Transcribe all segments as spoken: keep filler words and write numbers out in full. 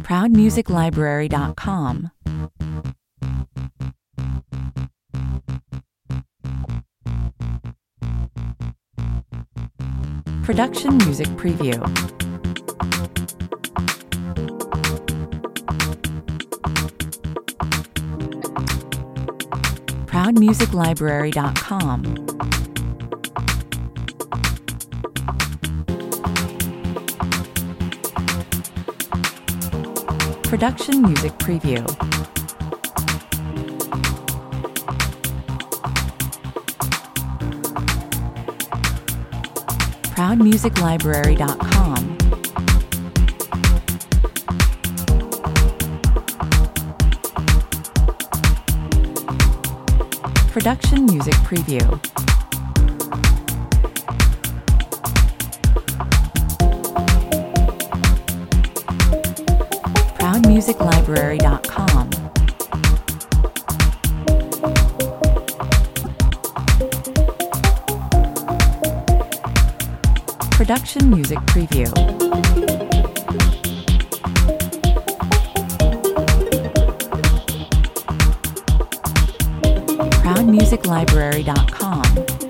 proud music library dot com. Production Music Preview. proud music library dot com. Production Music Preview. proud music library dot com. Production Music Preview. proud music library dot com. Production Music Preview. proud music library dot com.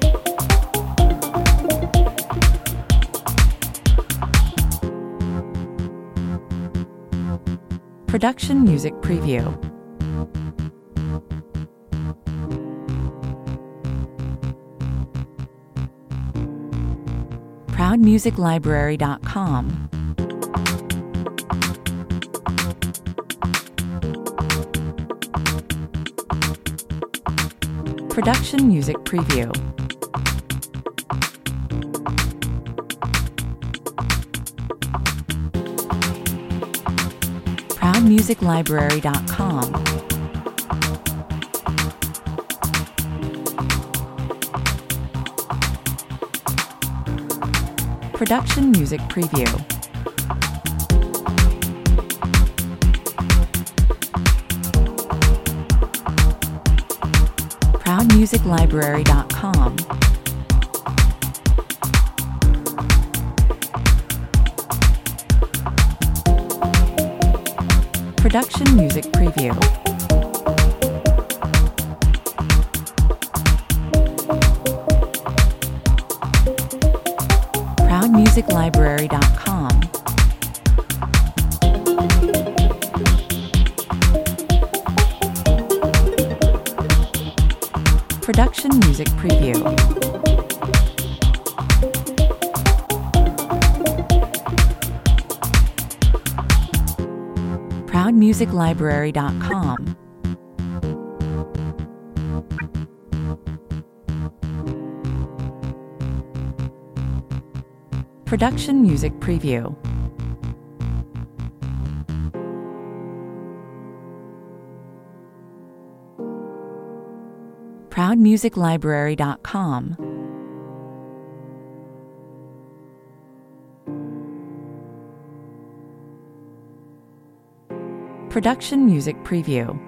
Production Music Preview. proud music library dot com. Production Music Preview. proud music library dot com. Production Music Preview. proud music library dot com. Production Music Preview. proud music library dot com. Production Music Preview. proud music library dot com. Production Music Preview. proud music library dot com. Production Music Preview.